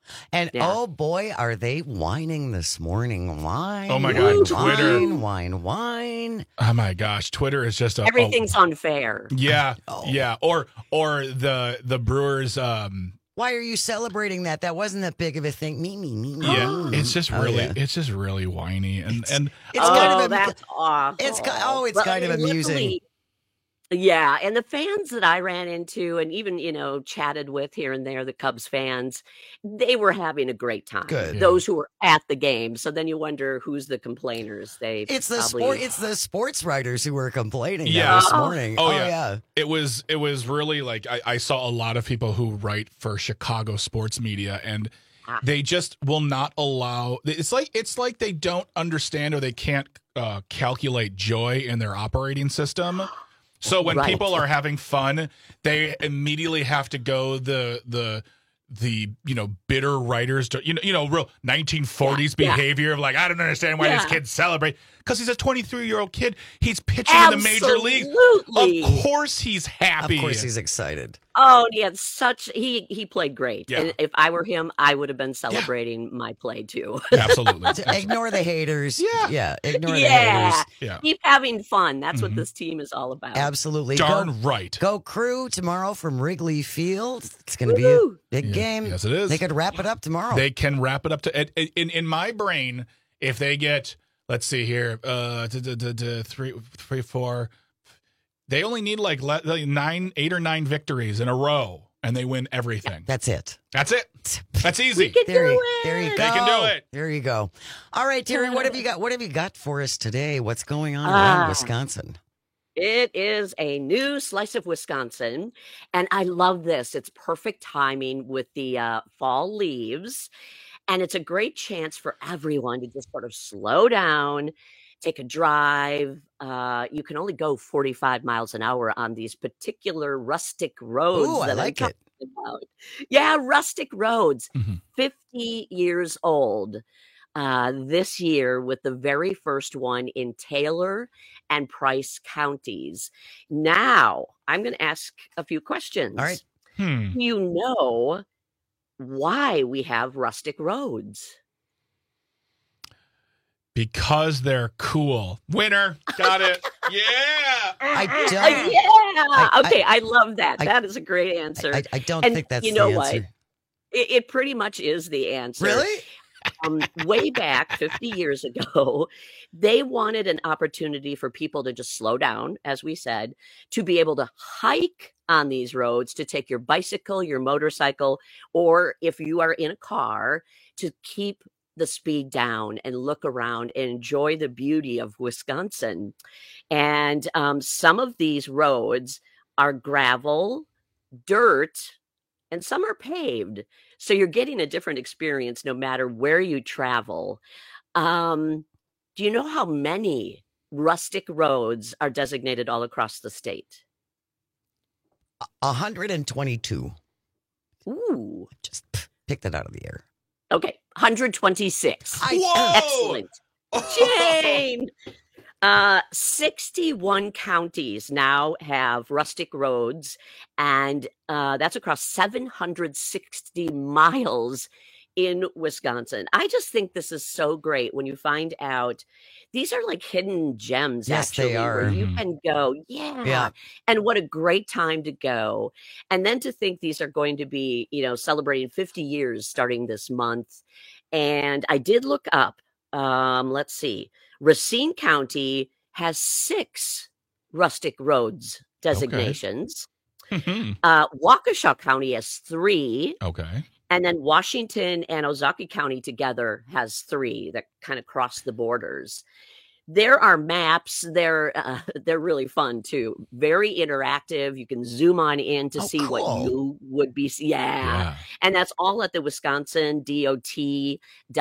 And oh boy, are they whining this morning. Wine. Oh my God, Twitter. Wine. Oh my gosh, Twitter is just everything's unfair. Yeah. Yeah. Or the Brewers why are you celebrating that? That wasn't that big of a thing. Me. Yeah, it's just really whiny and it's kind of that's awful. It's kind of amusing. Yeah, and the fans that I ran into and even, chatted with here and there, the Cubs fans, they were having a great time. Good. Those who were at the game. So then you wonder who's the complainers. It's the sports writers who were complaining Yeah. this morning. Oh, yeah. It was really like I saw a lot of people who write for Chicago sports media, and they just will not allow. It's like they don't understand or they can't calculate joy in their operating system. So when people are having fun, they immediately have to go the bitter writers, real 1940s behavior of like, I don't understand why this kid celebrate. Because he's a 23-year-old kid. He's pitching in the major league. Of course he's happy. Of course he's excited. Oh, he had he played great. Yeah. And if I were him, I would have been celebrating my play too. Absolutely. Ignore the haters. Yeah. Ignore the haters. Yeah. Keep having fun. That's what this team is all about. Absolutely. Darn right. Go Crew tomorrow from Wrigley Field. It's going to be a big game. Yes, it is. They could wrap it up tomorrow. They can wrap it up in my brain if they get. Let's see here. 3, 4. They only need like 8 or 9 victories in a row, and they win everything. That's it. That's easy. There you go. They can do it. There you go. All right, Terry. What have you got? What have you got for us today? What's going on around Wisconsin? It is a new slice of Wisconsin, and I love this. It's perfect timing with the fall leaves. And it's a great chance for everyone to just sort of slow down, take a drive. You can only go 45 miles an hour on these particular rustic roads. Ooh, I like it. About. Yeah, rustic roads. 50 years old this year with the very first one in Taylor and Price counties. Now, I'm going to ask a few questions. All right. Do you know why we have rustic roads? Because they're cool. Winner. Got it. Yeah. Okay, I love that. That is a great answer. I don't think that's you know the what? answer. It pretty much is the answer. Really? Way back 50 years ago, they wanted an opportunity for people to just slow down, as we said, to be able to hike on these roads, to take your bicycle, your motorcycle, or if you are in a car, to keep the speed down and look around and enjoy the beauty of Wisconsin. And some of these roads are gravel, dirt, and some are paved. So you're getting a different experience no matter where you travel. Do you know how many rustic roads are designated all across the state? 122. Ooh. Just pick that out of the air. Okay, 126. Whoa! Excellent. Jane! 61 counties now have rustic roads, and that's across 760 miles in Wisconsin. I just think this is so great when you find out these are like hidden gems. Yes, actually, they are. where you can go, yeah. And what a great time to go. And then to think these are going to be, celebrating 50 years starting this month. And I did look up, let's see, Racine County has 6 rustic roads designations. Okay. Waukesha County has 3. Okay. And then Washington and Ozaukee County together has 3 that kind of cross the borders. There are maps. They're really fun too. Very interactive. You can zoom on in to see what you would be. Yeah. And that's all at the Wisconsin DOT.gov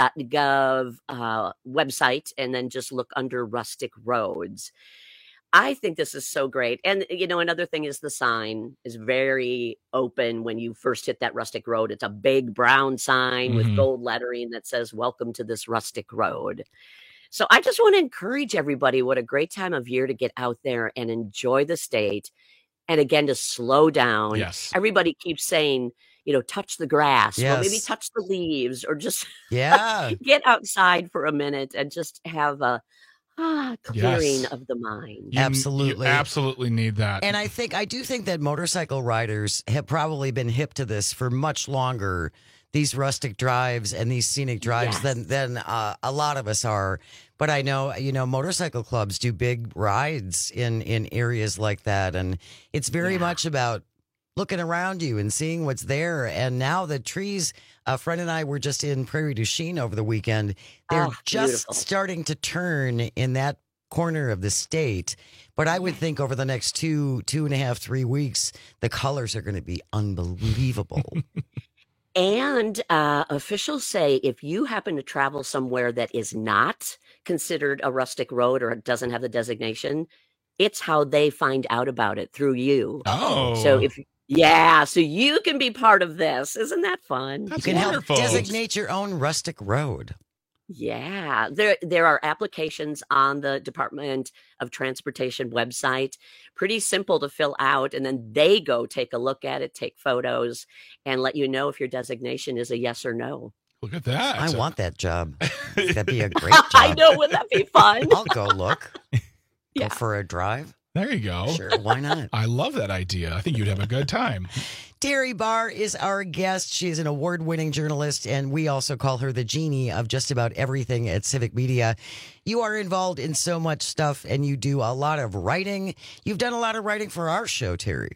website. And then just look under rustic roads. I think this is so great. And, another thing is the sign is very open when you first hit that rustic road. It's a big brown sign with gold lettering that says, "Welcome to this rustic road." So I just want to encourage everybody. What a great time of year to get out there and enjoy the state. And again, to slow down. Yes. Everybody keeps saying, touch the grass, or maybe Yes. touch the leaves, or just Yeah. get outside for a minute and just have a clearing Yes. of the mind. You Absolutely. absolutely need that. And I do think that motorcycle riders have probably been hip to this for much longer, these rustic drives and these scenic drives, than a lot of us are. But I know, motorcycle clubs do big rides in areas like that. And it's very much about looking around you and seeing what's there. And now the trees, a friend and I were just in Prairie du Chien over the weekend. They're just beautiful. starting to turn in that corner of the state. But I would think over the next 2.5, 3 weeks, the colors are going to be unbelievable. And officials say if you happen to travel somewhere that is not considered a rustic road or doesn't have the designation, it's how they find out about it, through you. Oh. So you can be part of this. Isn't that fun? You can help designate your own rustic road. Yeah, there are applications on the Department of Transportation website. Pretty simple to fill out, and then they go take a look at it, take photos, and let you know if your designation is a yes or no. Look at that. I want that job. That'd be a great job. I know, wouldn't that be fun? I'll go look. Go for a drive. There you go. Sure, why not? I love that idea. I think you'd have a good time. Terry Barr is our guest. She is an award-winning journalist, and we also call her the genie of just about everything at Civic Media. You are involved in so much stuff, and you do a lot of writing. You've done a lot of writing for our show, Terry.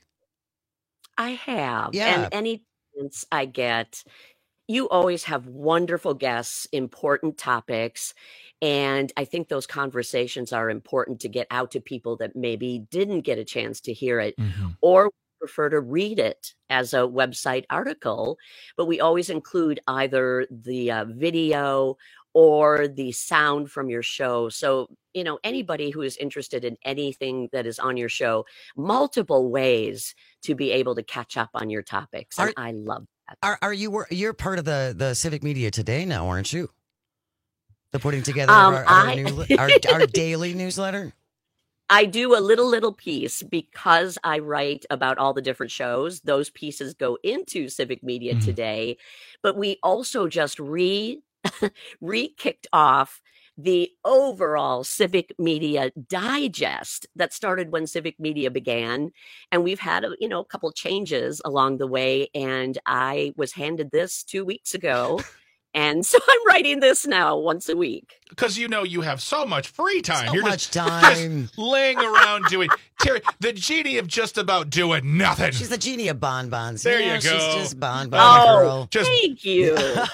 I have. Yeah. And any chance I get, you always have wonderful guests, important topics. And I think those conversations are important to get out to people that maybe didn't get a chance to hear it or prefer to read it as a website article. But we always include either the video or the sound from your show. So, anybody who is interested in anything that is on your show, multiple ways to be able to catch up on your topics. And I love that. You're part of the Civic Media Today now, aren't you? The putting together of our daily newsletter? I do a little piece because I write about all the different shows. Those pieces go into Civic Media Today. But we also just re-kicked off the overall Civic Media Digest that started when Civic Media began. And we've had a couple changes along the way. And I was handed this 2 weeks ago. And so I'm writing this now once a week. Because you have so much free time. So much time. Just laying around doing... Terry, the genie of just about doing nothing. She's the genie of bonbons. There you go. She's just bonbon girl. Thank you.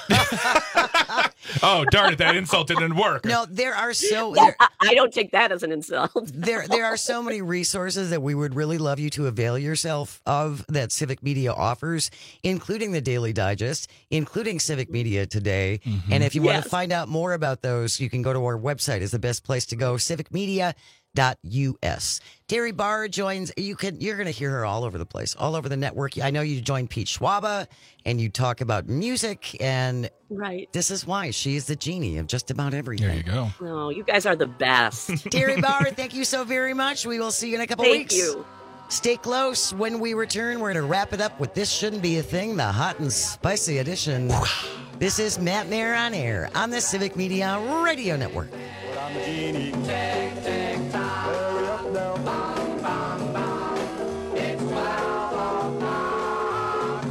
Oh, darn it. That insult didn't work. No, there are I don't take that as an insult. There are so many resources that we would really love you to avail yourself of that Civic Media offers, including the Daily Digest, including Civic Media Today. And if you want to find out more about those, you can go to our website. Is the best place to go, civicmedia.us. Terry Barr joins. You're going to hear her all over the place, all over the network. I know you joined Pete Schwaba, and you talk about music, and this is why she's the genie of just about everything. There you go. Oh, you guys are the best. Terry Barr, thank you so very much. We will see you in a couple weeks. Thank you. Stay close. When we return, we're going to wrap it up with This Shouldn't Be a Thing, the hot and spicy edition. This is Matt Mayer on air on the Civic Media Radio Network. I'm a genie. Tick, tock. Hurry up now. Bum, bum, bum. It's 12 o'clock.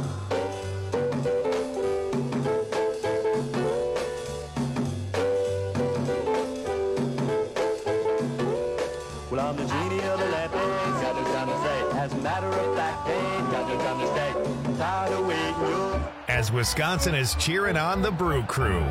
Well, I'm the genie of the lamp. Ain't got no time to say. As a matter of fact, ain't got no time to stay. Tired of waiting, you. As Wisconsin is cheering on the Brew Crew.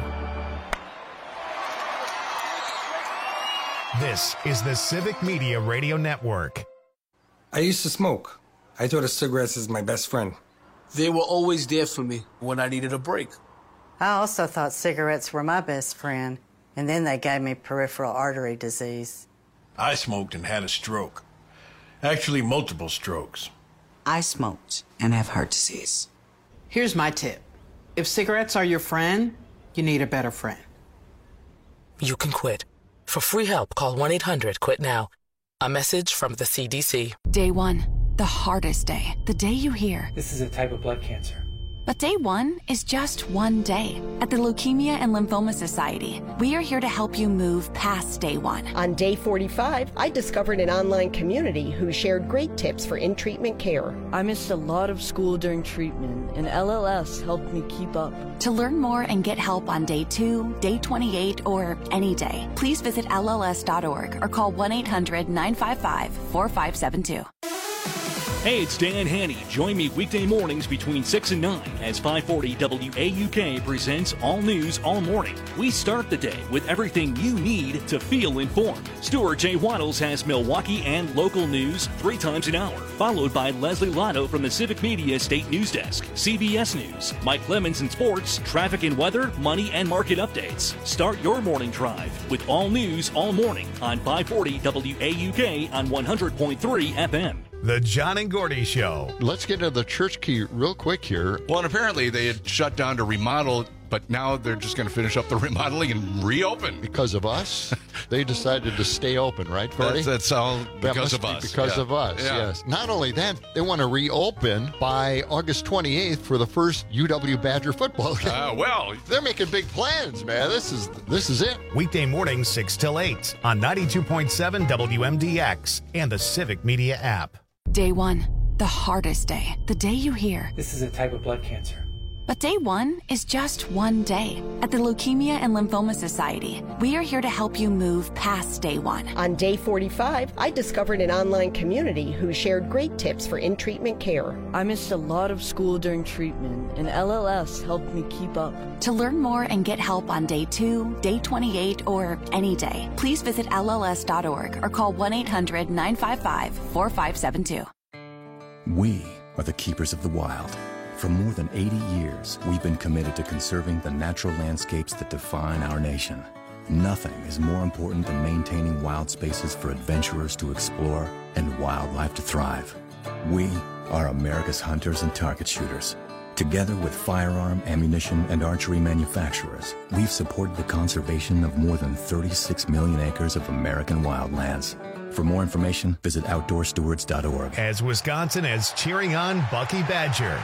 This is the Civic Media Radio Network. I used to smoke. I thought of cigarettes as my best friend. They were always there for me when I needed a break. I also thought cigarettes were my best friend, and then they gave me peripheral artery disease. I smoked and had a stroke. Actually, multiple strokes. I smoked and have heart disease. Here's my tip. If cigarettes are your friend, you need a better friend. You can quit. For free help, call 1-800-QUIT-NOW. A message from the CDC. Day 1, the hardest day. The day you hear, this is a type of blood cancer. But day one is just one day. At the Leukemia and Lymphoma Society, we are here to help you move past day one. On day 45, I discovered an online community who shared great tips for in-treatment care. I missed a lot of school during treatment, and LLS helped me keep up. To learn more and get help on day 2, day 28, or any day, please visit LLS.org or call 1-800-955-4572. Hey, it's Dan Haney. Join me weekday mornings between 6 and 9 as 540 WAUK presents All News All Morning. We start the day with everything you need to feel informed. Stuart J. Waddles has Milwaukee and local news 3 times an hour, followed by Leslie Lotto from the Civic Media State News Desk, CBS News, Mike Clemens in sports, traffic and weather, money and market updates. Start your morning drive with All News All Morning on 540 WAUK on 100.3 FM. The John and Gordy Show. Let's get into the church key real quick here. Well, and apparently they had shut down to remodel, but now they're just going to finish up the remodeling and reopen. Because of us, they decided to stay open, right, Gordy? That's all because of us. Because of us, yes. Not only that, they want to reopen by August 28th for the first UW Badger football game. Well, they're making big plans, man. This is it. Weekday mornings 6 till 8 on 92.7 WMDX and the Civic Media app. Day one, the hardest day, the day you hear. This is a type of blood cancer. But day one is just one day. At the Leukemia and Lymphoma Society, we are here to help you move past day one. On day 45, I discovered an online community who shared great tips for in-treatment care. I missed a lot of school during treatment, and LLS helped me keep up. To learn more and get help on day 2, day 28, or any day, please visit LLS.org or call 1-800-955-4572. We are the keepers of the wild. For more than 80 years, we've been committed to conserving the natural landscapes that define our nation. Nothing is more important than maintaining wild spaces for adventurers to explore and wildlife to thrive. We are America's hunters and target shooters. Together with firearm, ammunition, and archery manufacturers, we've supported the conservation of more than 36 million acres of American wildlands. For more information, visit OutdoorStewards.org. As Wisconsin is cheering on Bucky Badger.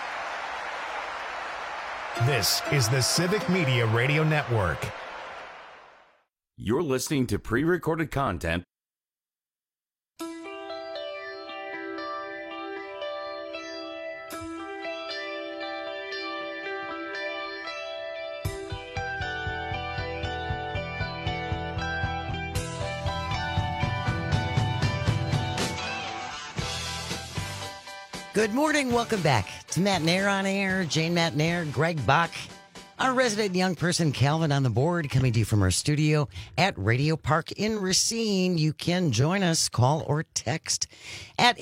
This is the Civic Media Radio Network. You're listening to pre-recorded content. Good morning. Welcome back to Matt Nair on Air. Jane Matt Nair, Greg Bach, our resident young person, Calvin, on the board, coming to you from our studio at Radio Park in Racine. You can join us, call or text at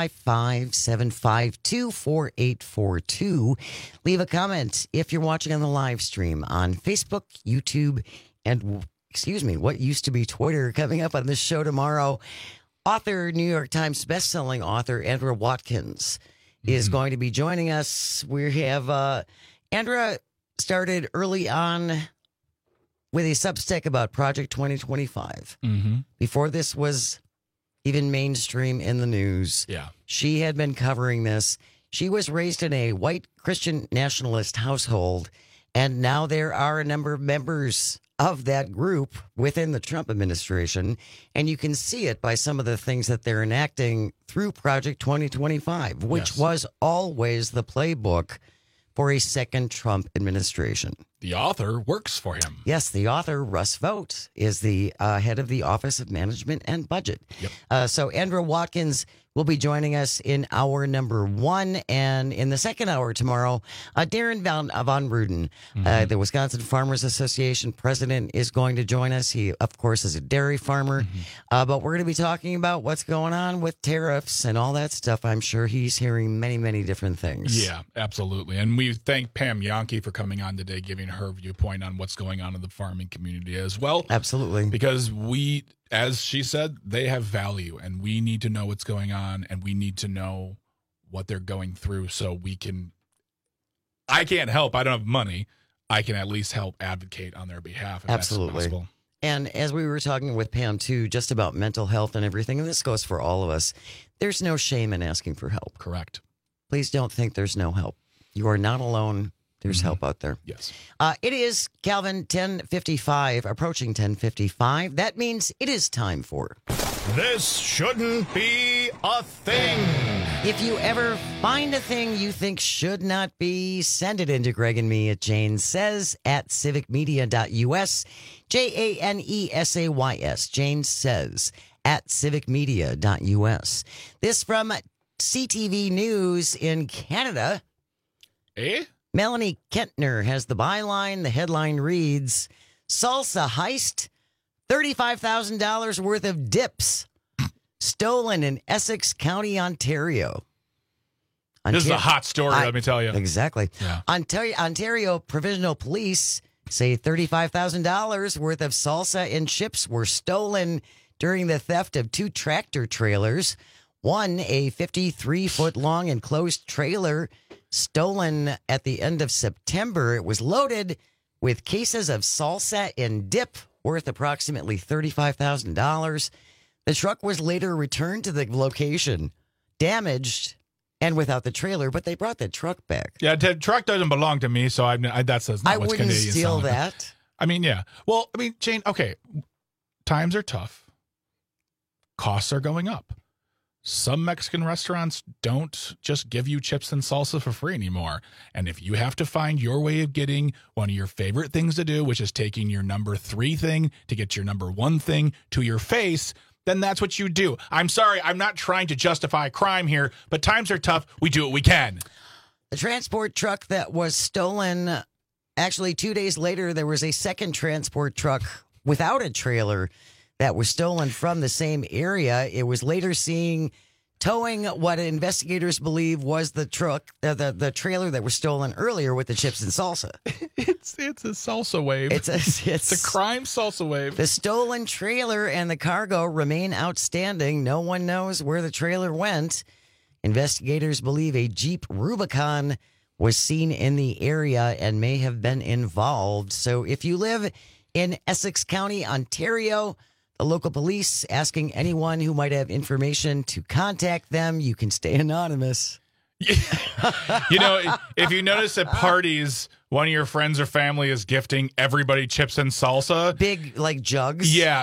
855-752-4842. Leave a comment if you're watching on the live stream on Facebook, YouTube, and, what used to be Twitter. Coming up on this show tomorrow, author, New York Times bestselling author, Andra Watkins is going to be joining us. We have Andra started early on with a Substack about Project 2025. Before this was even mainstream in the news. Yeah. She had been covering this. She was raised in a white Christian nationalist household, and now there are a number of members of that group within the Trump administration, and you can see it by some of the things that they're enacting through Project 2025, which was always the playbook for a second Trump administration. The author works for him. Yes, the author, Russ Vought, is the head of the Office of Management and Budget. So Andra Watkins will be joining us in hour number 1. And in the second hour tomorrow, Darren Von Ruden, the Wisconsin Farmers Association president, is going to join us. He, of course, is a dairy farmer. But we're going to be talking about what's going on with tariffs and all that stuff. I'm sure he's hearing many, many different things. Yeah, absolutely. And we thank Pam Yankee for coming on today, giving her viewpoint on what's going on in the farming community as well. Absolutely. Because we, as she said, they have value, and we need to know what's going on, and we need to know what they're going through so we can, I can't help, I don't have money, I can at least help advocate on their behalf if Absolutely. that's possible. And as we were talking with Pam too, just about mental health and everything, and this goes for all of us, there's no shame in asking for help. Correct. Please don't think there's no help. You are not alone. There's help out there. Yes. It is, Calvin, 10:55, approaching 10:55. That means it is time for... This shouldn't be a thing. If you ever find a thing you think should not be, send it into Greg and me at Jane Says at civicmedia.us. JANESAYS. Jane Says at civicmedia.us. This from CTV News in Canada. Melanie Kentner has the byline. The headline reads, Salsa heist, $35,000 worth of dips stolen in Essex County, Ontario. This is a hot story, let me tell you. Exactly. Yeah. Ontario Provincial Police say $35,000 worth of salsa and chips were stolen during the theft of 2 tractor trailers. One, a 53-foot-long enclosed trailer stolen at the end of September. It was loaded with cases of salsa and dip worth approximately $35,000. The truck was later returned to the location, damaged and without the trailer, but they brought the truck back. Yeah, the truck doesn't belong to me, so that's not I what's wouldn't Canadian steal sound. that. I mean, yeah. Well, I mean, Jane, okay, times are tough. Costs are going up. Some Mexican restaurants don't just give you chips and salsa for free anymore. And if you have to find your way of getting one of your favorite things to do, which is taking your number 3 thing to get your number 1 thing to your face, then that's what you do. I'm sorry, I'm not trying to justify crime here, but times are tough. We do what we can. The transport truck that was stolen, actually 2 days later, there was a second transport truck without a trailer that was stolen from the same area. It was later seen towing what investigators believe was the truck, the trailer that was stolen earlier with the chips and salsa. It's a salsa wave. It's a crime salsa wave. The stolen trailer and the cargo remain outstanding. No one knows where the trailer went. Investigators believe a Jeep Rubicon was seen in the area and may have been involved. So if you live in Essex County, Ontario, the local police asking anyone who might have information to contact them. You can stay anonymous. You know, if you notice at parties, one of your friends or family is gifting everybody chips and salsa. Big, like, jugs? Yeah.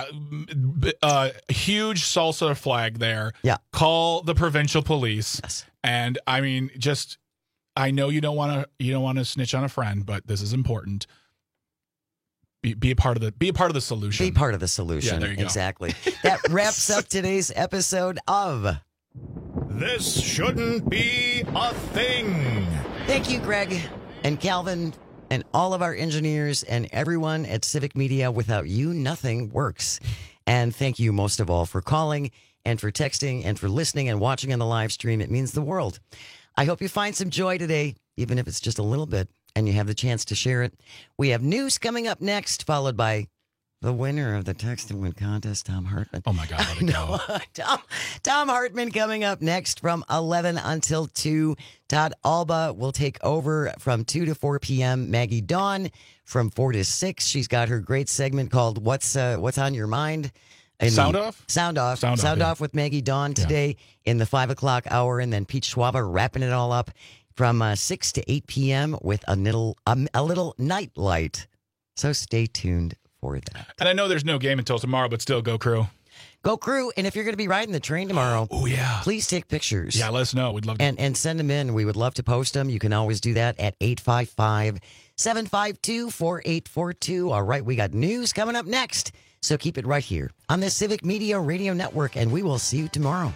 Huge salsa flag there. Yeah. Call the provincial police. Yes. And, I mean, just, I know you don't want to snitch on a friend, but this is important. Be a part of the solution. Be part of the solution. Yeah, there you go. Exactly. That wraps up today's episode of This Shouldn't Be a Thing. Thank you, Greg and Calvin and all of our engineers and everyone at Civic Media. Without you, nothing works. And thank you most of all for calling and for texting and for listening and watching on the live stream. It means the world. I hope you find some joy today, even if it's just a little bit, and you have the chance to share it. We have news coming up next, followed by the winner of the Text and Win contest, Tom Hartman. Oh, my God. Let it go. Tom Hartman coming up next from 11 until 2. Todd Alba will take over from 2 to 4 p.m. Maggie Dawn from 4 to 6. She's got her great segment called What's on Your Mind? Sound Off? Sound Off with Maggie Dawn today in the 5 o'clock hour. And then Pete Schwaber wrapping it all up from 6 to 8 p.m. with a little night light. So stay tuned for that. And I know there's no game until tomorrow, but still, go Crew. Go Crew. And if you're going to be riding the train tomorrow, please take pictures. Yeah, let us know. We'd love to. And send them in. We would love to post them. You can always do that at 855-752-4842. All right, we got news coming up next. So keep it right here on the Civic Media Radio Network, and we will see you tomorrow.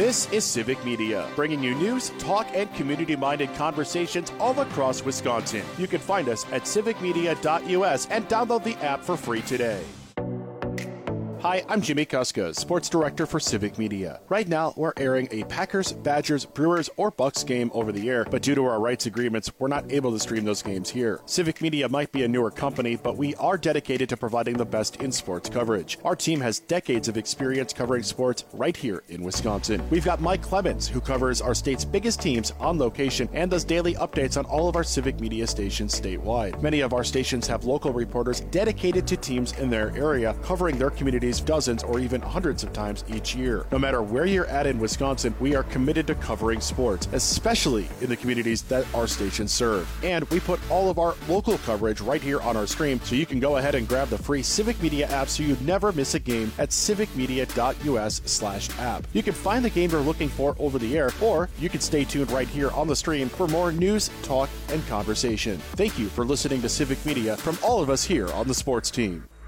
This is Civic Media, bringing you news, talk, and community-minded conversations all across Wisconsin. You can find us at civicmedia.us and download the app for free today. Hi, I'm Jimmy Kuska, Sports Director for Civic Media. Right now, we're airing a Packers, Badgers, Brewers, or Bucks game over the air, but due to our rights agreements, we're not able to stream those games here. Civic Media might be a newer company, but we are dedicated to providing the best in sports coverage. Our team has decades of experience covering sports right here in Wisconsin. We've got Mike Clemens, who covers our state's biggest teams on location and does daily updates on all of our Civic Media stations statewide. Many of our stations have local reporters dedicated to teams in their area, covering their communities dozens or even hundreds of times each year. No matter where you're at in Wisconsin, we are committed to covering sports, especially in the communities that our stations serve. And we put all of our local coverage right here on our stream, so you can go ahead and grab the free Civic Media app so you never miss a game at civicmedia.us/app. You can find the game you're looking for over the air, or you can stay tuned right here on the stream for more news, talk, and conversation. Thank you for listening to Civic Media from all of us here on the sports team.